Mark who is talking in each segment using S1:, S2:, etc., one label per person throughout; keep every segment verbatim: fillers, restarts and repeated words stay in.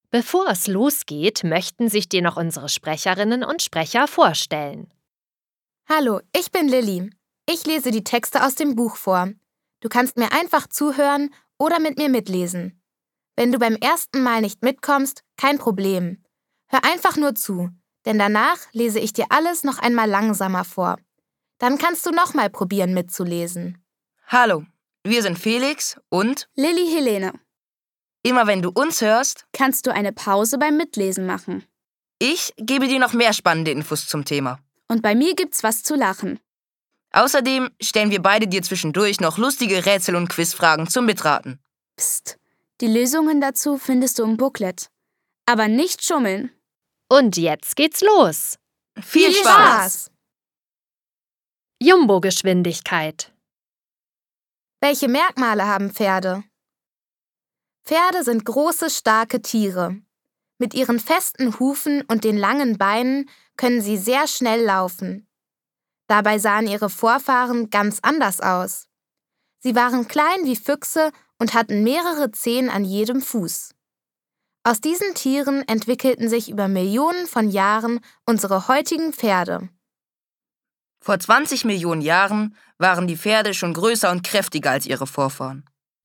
S1: Bevor es losgeht, möchten sich dir noch unsere Sprecherinnen und Sprecher vorstellen.
S2: Hallo, ich bin Lilly. Ich lese die Texte aus dem Buch vor. Du kannst mir einfach zuhören oder mit mir mitlesen. Wenn du beim ersten Mal nicht mitkommst, kein Problem. Hör einfach nur zu, denn danach lese ich dir alles noch einmal langsamer vor. Dann kannst du nochmal probieren mitzulesen.
S3: Hallo, wir sind Felix und
S4: Lilly Helene.
S3: Immer wenn du uns hörst,
S4: Kannst du eine Pause beim Mitlesen machen.
S3: ich gebe dir noch mehr spannende Infos zum Thema.
S4: Und bei mir gibt's was zu lachen.
S3: Außerdem stellen wir beide dir zwischendurch noch lustige Rätsel und Quizfragen zum Mitraten.
S4: Psst, die Lösungen dazu findest du im Booklet. Aber nicht schummeln.
S1: Und jetzt geht's los.
S3: Viel Spaß!
S1: Jumbo-Geschwindigkeit.
S2: Welche Merkmale haben Pferde? Pferde sind große, starke Tiere. Mit ihren festen Hufen und den langen Beinen können sie sehr schnell laufen. Dabei sahen ihre Vorfahren ganz anders aus. Sie waren klein wie Füchse und hatten mehrere Zehen an jedem Fuß. Aus diesen Tieren entwickelten sich über Millionen von Jahren unsere heutigen Pferde.
S3: Vor zwanzig Millionen Jahren waren die Pferde schon größer und kräftiger als ihre Vorfahren.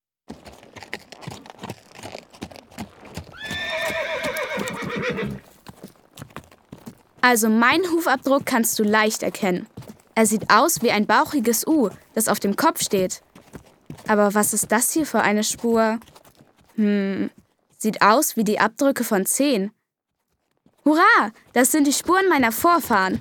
S4: Also meinen Hufabdruck kannst du leicht erkennen. Er sieht aus wie ein bauchiges U, das auf dem Kopf steht. Aber was ist das hier für eine Spur? Hm, sieht aus wie die Abdrücke von Zehen. Hurra, das sind die Spuren meiner Vorfahren.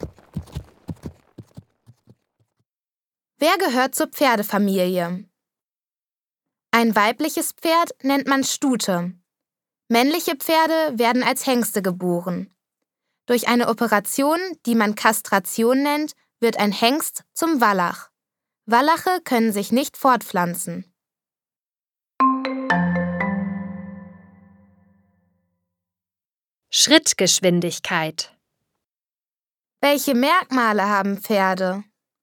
S2: Wer gehört zur Pferdefamilie? Ein weibliches Pferd nennt man Stute. Männliche Pferde werden als Hengste geboren. Durch eine Operation, die man Kastration nennt, wird ein Hengst zum Wallach. Wallache können sich nicht fortpflanzen.
S1: Schrittgeschwindigkeit.
S2: Welche Merkmale haben Pferde?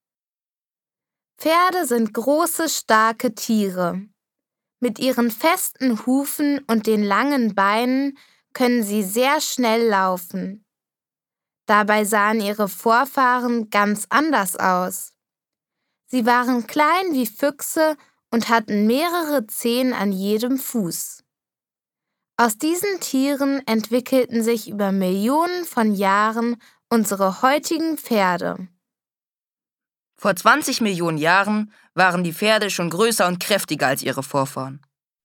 S2: Pferde sind große, starke Tiere. Mit ihren festen Hufen und den langen Beinen können sie sehr schnell laufen. Dabei sahen ihre Vorfahren ganz anders aus. Sie waren klein wie Füchse und hatten mehrere Zehen an jedem Fuß. Aus diesen Tieren entwickelten sich über Millionen von Jahren unsere heutigen Pferde.
S3: Vor zwanzig Millionen Jahren waren die Pferde schon größer und kräftiger als ihre Vorfahren.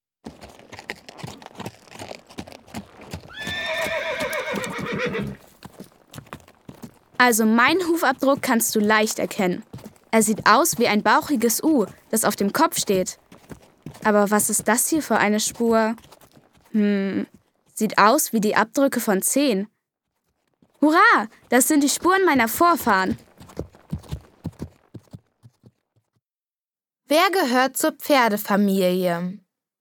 S4: Also meinen Hufabdruck kannst du leicht erkennen. Er sieht aus wie ein bauchiges U, das auf dem Kopf steht. Aber was ist das hier für eine Spur? Hm, sieht aus wie die Abdrücke von Zehen. Hurra, das sind die Spuren meiner Vorfahren.
S2: Wer gehört zur Pferdefamilie?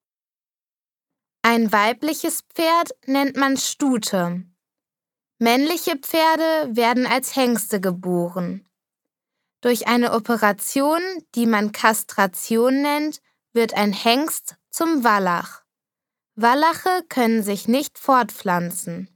S2: Ein weibliches Pferd nennt man Stute. Männliche Pferde werden als Hengste geboren. Durch eine Operation, die man Kastration nennt, wird ein Hengst zum Wallach. Wallache können sich nicht fortpflanzen.